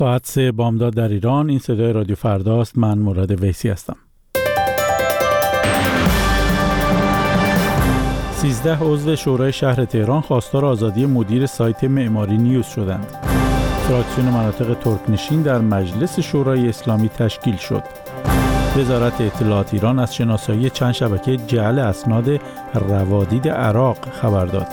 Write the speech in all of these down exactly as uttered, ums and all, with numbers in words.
ساعت سه بامداد در ایران. این صدای رادیو فرداست. من مراد ویسی هستم. سیزده عضو شورای شهر تهران خواستار آزادی مدیر سایت معماری نیوز شدند. فراکسیون مناطق ترکنشین در مجلس شورای اسلامی تشکیل شد. وزارت اطلاعات ایران از شناسایی چند شبکه جعل اسناد روادید عراق خبر داد.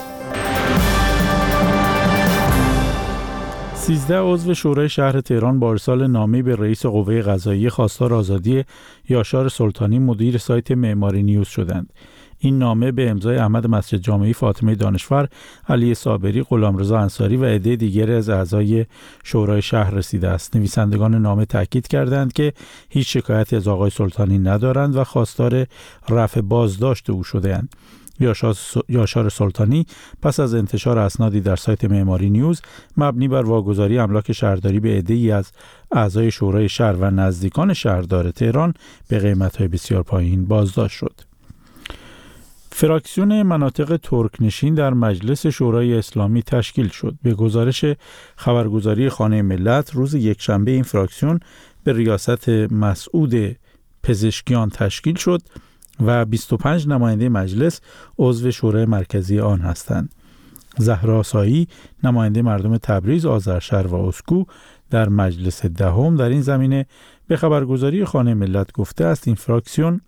سیزده عضو شورای شهر تهران با ارسال نامه‌ای به رئیس قوه قضاییه خواستار آزادی یاشار سلطانی مدیر سایت معماری نیوز شدند. این نامه به امضای احمد مسجد جامعی، فاطمه دانشور، علی صابری، غلامرضا انصاری و عده دیگری از اعضای شورای شهر رسیده است. نویسندگان نامه تاکید کردند که هیچ شکایتی از آقای سلطانی ندارند و خواستار رفع بازداشت او شده‌اند. یاشار سلطانی پس از انتشار اسنادی در سایت معماری نیوز مبنی بر واگذاری املاک شهرداری به عده‌ای از اعضای شورای شهر و نزدیکان شهردار تهران به قیمت‌های بسیار پایین بازداشت شد. فراکسیون مناطق ترکنشین در مجلس شورای اسلامی تشکیل شد. به گزارش خبرگزاری خانه ملت روز یکشنبه این فراکسیون به ریاست مسعود پزشکیان تشکیل شد و بیست و پنج نماینده مجلس عضو شورای مرکزی آن هستند. زهرا سایی، نماینده مردم تبریز، آذرشهر و اسکو در مجلس دهم در این زمینه به خبرگزاری خانه ملت گفته است این فراکسیون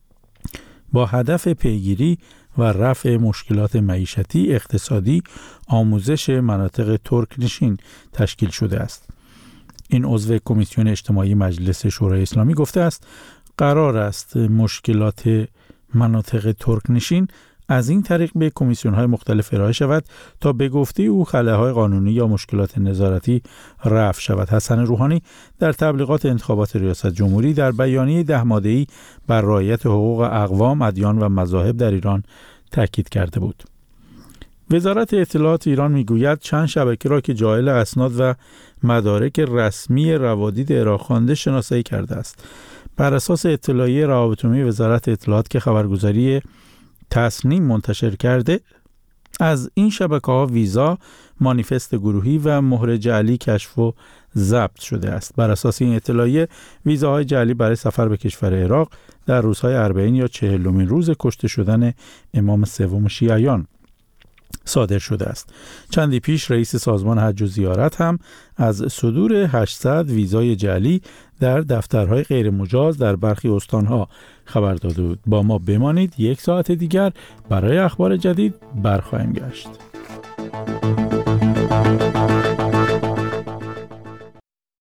با هدف پیگیری و رفع مشکلات معیشتی، اقتصادی، آموزش مناطق ترکنشین تشکیل شده است. این عضو کمیسیون اجتماعی مجلس شورای اسلامی گفته است قرار است مشکلات مناطق ترکنشین از این طریق به کمیسیون‌های مختلف ارائه شود تا به گفته او خلاهای قانونی یا مشکلات نظارتی رفع شود. حسن روحانی در تبلیغات انتخابات ریاست جمهوری در بیانیه ده ماده‌ای بر رعایت حقوق اقوام، ادیان و مذاهب در ایران تاکید کرده بود. وزارت اطلاعات ایران میگوید چند شبکه را که جاعل اسناد و مدارک رسمی روادید عراق خوانده شناسایی کرده است. بر اساس اطلاعیه روابط عمومی وزارت اطلاعات که خبرگزاری تصنیم منتشر کرده، از این شبکه‌ها ویزا، مانیفست گروهی و مهر جعلی کشف و ضبط شده است. بر اساس این اطلاعیه ویزاهای جعلی برای سفر به کشور عراق در روزهای اربعین یا چهلمین روز کشته شدن امام سوم شیعیان صادر شده است. چندی پیش رئیس سازمان حج و زیارت هم از صدور هشتصد ویزای جعلی در دفترهای غیر مجاز در برخی استانها خبر داده بود. با ما بمانید، یک ساعت دیگر برای اخبار جدید برخواهیم گشت.